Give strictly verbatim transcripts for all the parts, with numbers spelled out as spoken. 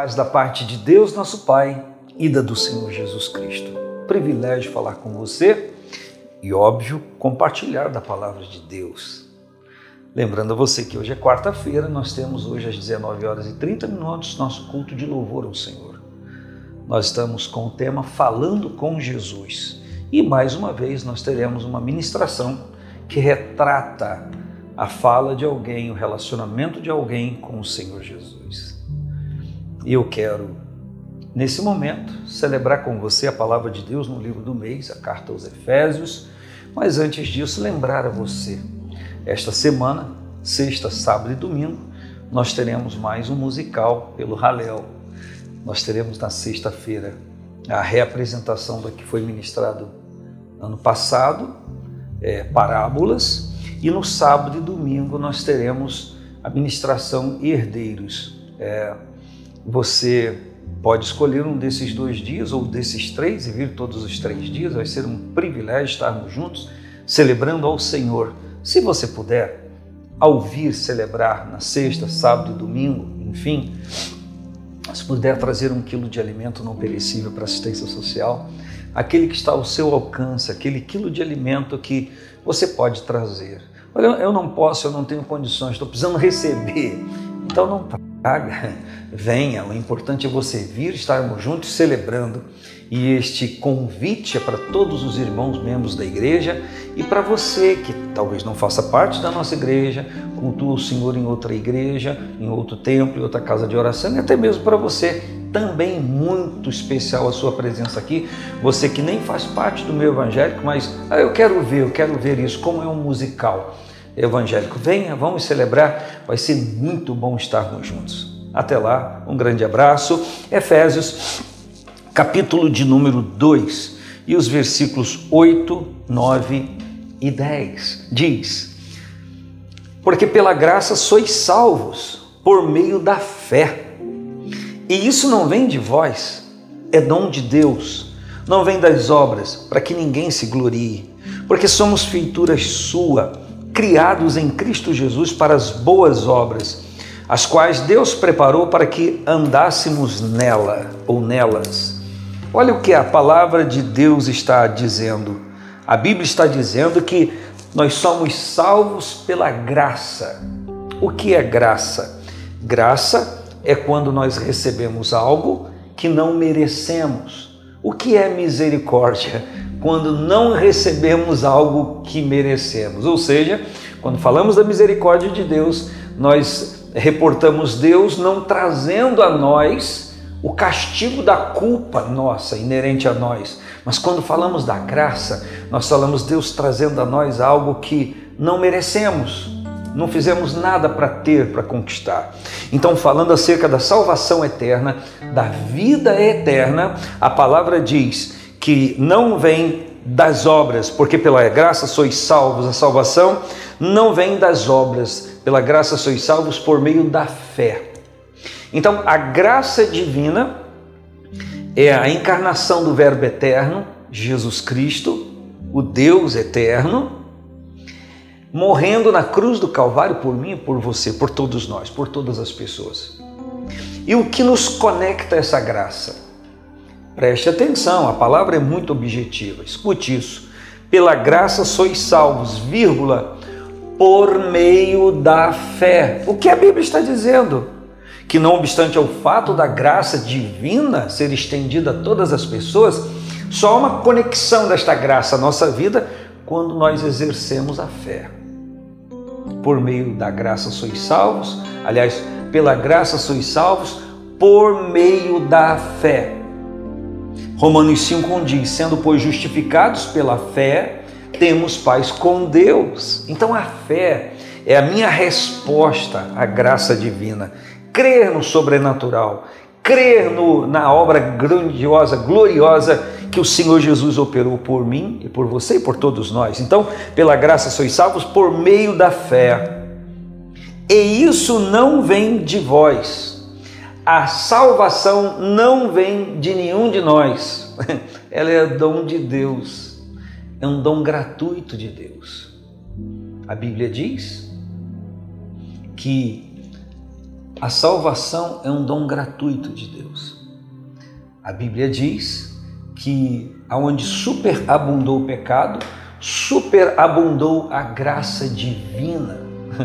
paz da parte de Deus, nosso Pai, e da do Senhor Jesus Cristo. Privilégio falar com você e, óbvio, compartilhar da palavra de Deus. Lembrando a você que hoje é quarta-feira, nós temos hoje às dezenove horas e trinta minutos nosso culto de louvor ao Senhor. Nós estamos com o tema Falando com Jesus e mais uma vez nós teremos uma ministração que retrata a fala de alguém, o relacionamento de alguém com o Senhor Jesus. E eu quero, nesse momento, celebrar com você a palavra de Deus no livro do mês, a carta aos Efésios, mas antes disso lembrar a você, esta semana, sexta, sábado e domingo, nós teremos mais um musical pelo Halel. Nós teremos na sexta-feira a reapresentação do que foi ministrado ano passado, é, Parábolas, e no sábado e domingo nós teremos a ministração Herdeiros. É, você pode escolher um desses dois dias ou desses três e vir todos os três dias, vai ser um privilégio estarmos juntos celebrando ao Senhor. Se você puder, ao vir celebrar na sexta, sábado e domingo, enfim, se puder trazer um quilo de alimento não perecível para assistência social, aquele que está ao seu alcance, aquele quilo de alimento que você pode trazer. Olha, eu não posso, eu não tenho condições, estou precisando receber. Então não traga, venha. O importante é você vir, estarmos juntos celebrando. E este convite é para todos os irmãos membros da igreja e para você que talvez não faça parte da nossa igreja, cultua o Senhor em outra igreja, em outro templo, em outra casa de oração, e até mesmo para você, também muito especial a sua presença aqui, você que nem faz parte do meu evangélico, mas ah, eu quero ver, eu quero ver isso, como é um musical evangélico. Venha, vamos celebrar, vai ser muito bom estarmos juntos. Até lá, um grande abraço. Efésios, capítulo de número dois, e os versículos oito, nove e dez, diz: porque pela graça sois salvos por meio da fé. E isso não vem de vós, é dom de Deus, não vem das obras, para que ninguém se glorie, porque somos feituras sua, criados em Cristo Jesus para as boas obras, as quais Deus preparou para que andássemos nela ou nelas. Olha o que a palavra de Deus está dizendo. A Bíblia está dizendo que nós somos salvos pela graça. O que é graça? Graça é quando nós recebemos algo que não merecemos. O que é misericórdia? Quando não recebemos algo que merecemos. Ou seja, quando falamos da misericórdia de Deus, nós reportamos Deus não trazendo a nós o castigo da culpa nossa, inerente a nós. Mas quando falamos da graça, nós falamos Deus trazendo a nós algo que não merecemos. Não fizemos nada para ter, para conquistar. Então, falando acerca da salvação eterna, da vida eterna, a palavra diz que não vem das obras, porque pela graça sois salvos. A salvação não vem das obras, pela graça sois salvos por meio da fé. Então, a graça divina é a encarnação do Verbo eterno, Jesus Cristo, o Deus eterno, morrendo na cruz do Calvário por mim e por você, por todos nós, por todas as pessoas. E o que nos conecta a essa graça? Preste atenção, a palavra é muito objetiva, escute isso. Pela graça sois salvos, vírgula, por meio da fé. O que a Bíblia está dizendo? Que não obstante ao fato da graça divina ser estendida a todas as pessoas, só há uma conexão desta graça à nossa vida quando nós exercemos a fé. Por meio da graça sois salvos, aliás, pela graça sois salvos por meio da fé. Romanos cinco, um diz: sendo, pois, justificados pela fé, temos paz com Deus. Então a fé é a minha resposta à graça divina. Crer no sobrenatural, crer no, na obra grandiosa, gloriosa que o Senhor Jesus operou por mim e por você e por todos nós. Então, pela graça sois salvos por meio da fé. E isso não vem de vós. A salvação não vem de nenhum de nós. Ela é dom de Deus. É um dom gratuito de Deus. A Bíblia diz que A salvação é um dom gratuito de Deus. A Bíblia diz que aonde superabundou o pecado, superabundou a graça divina.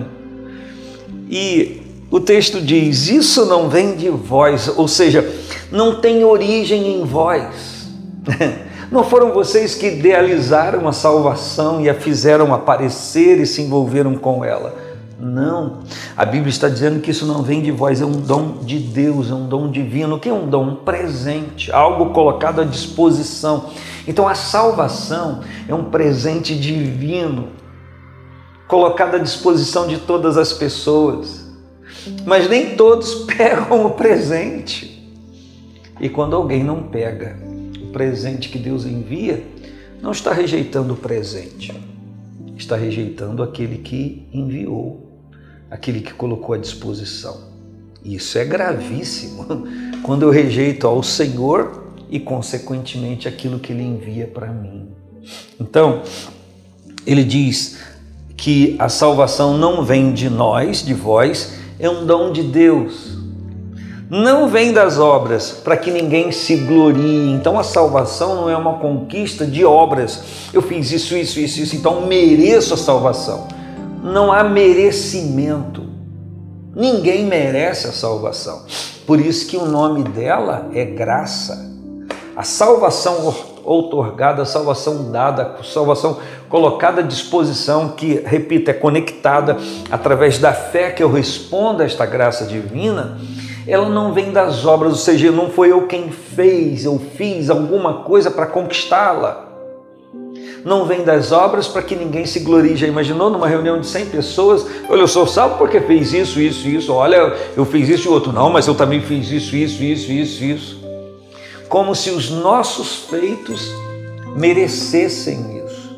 E o texto diz, isso não vem de vós, ou seja, não tem origem em vós. Não foram vocês que idealizaram a salvação e a fizeram aparecer e se envolveram com ela. Não, a Bíblia está dizendo que isso não vem de vós, é um dom de Deus, é um dom divino. O que é um dom? Um presente, algo colocado à disposição. Então a salvação é um presente divino, colocado à disposição de todas as pessoas. Mas nem todos pegam o presente. E quando alguém não pega o presente que Deus envia, não está rejeitando o presente, está rejeitando aquele que enviou, aquele que colocou à disposição. Isso é gravíssimo, quando eu rejeito ao Senhor e, consequentemente, aquilo que Ele envia para mim. Então, ele diz que a salvação não vem de nós, de vós, é um dom de Deus. Não vem das obras, para que ninguém se glorie. Então a salvação não é uma conquista de obras. Eu fiz isso, isso, isso, isso, então mereço a salvação. Não há merecimento. Ninguém merece a salvação. Por isso que o nome dela é graça. A salvação outorgada, a salvação dada, a salvação colocada à disposição, que, repito, é conectada através da fé que eu respondo a esta graça divina, ela não vem das obras, ou seja, não foi eu quem fez, eu fiz alguma coisa para conquistá-la. Não vem das obras para que ninguém se glorie. Já imaginou numa reunião de cem pessoas? Olha, eu sou salvo porque fez isso, isso, isso. Olha, eu fiz isso e outro. Não, mas eu também fiz isso, isso, isso, isso, isso. Como se os nossos feitos merecessem isso.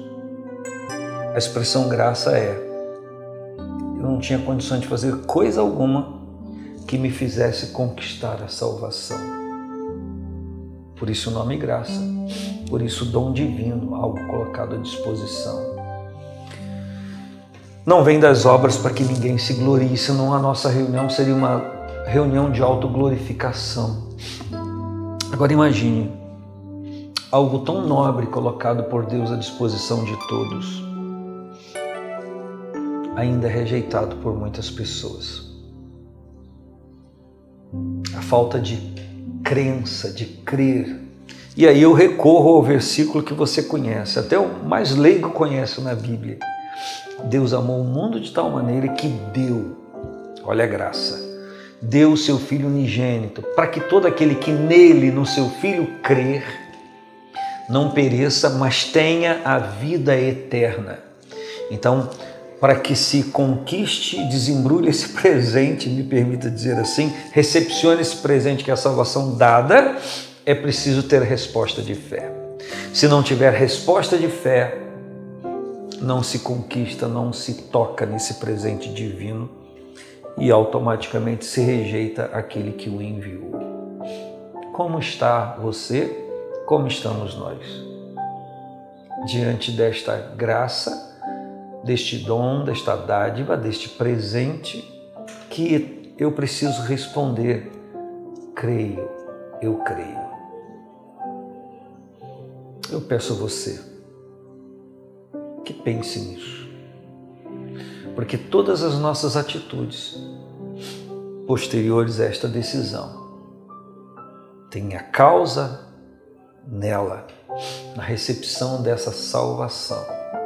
A expressão graça é: eu não tinha condições de fazer coisa alguma que me fizesse conquistar a salvação. Por isso o nome graça, por isso o dom divino, algo colocado à disposição. Não vem das obras para que ninguém se glorie, senão a nossa reunião seria uma reunião de autoglorificação. Agora imagine, algo tão nobre colocado por Deus à disposição de todos, ainda é rejeitado por muitas pessoas. A falta de crença, de crer. E aí eu recorro ao versículo que você conhece, até o mais leigo conhece na Bíblia. Deus amou o mundo de tal maneira que deu, olha a graça, deu o seu Filho unigênito, para que todo aquele que nele, no seu Filho, crer, não pereça, mas tenha a vida eterna. Então, para que se conquiste e desembrulhe esse presente, me permita dizer assim, recepcione esse presente que é a salvação dada, é preciso ter resposta de fé. Se não tiver resposta de fé, não se conquista, não se toca nesse presente divino e automaticamente se rejeita aquele que o enviou. Como está você? Como estamos nós? Diante desta graça, deste dom, desta dádiva, deste presente, que eu preciso responder: creio, eu creio. Eu peço a você que pense nisso, porque todas as nossas atitudes posteriores a esta decisão têm a causa nela, na recepção dessa salvação.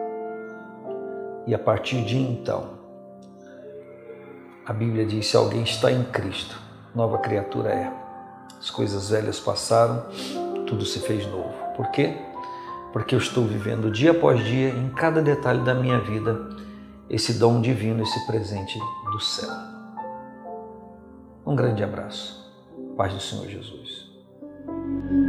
E a partir de então, a Bíblia diz: se alguém está em Cristo, nova criatura é. As coisas velhas passaram, tudo se fez novo. Por quê? Porque eu estou vivendo dia após dia, em cada detalhe da minha vida, esse dom divino, esse presente do céu. Um grande abraço. Paz do Senhor Jesus.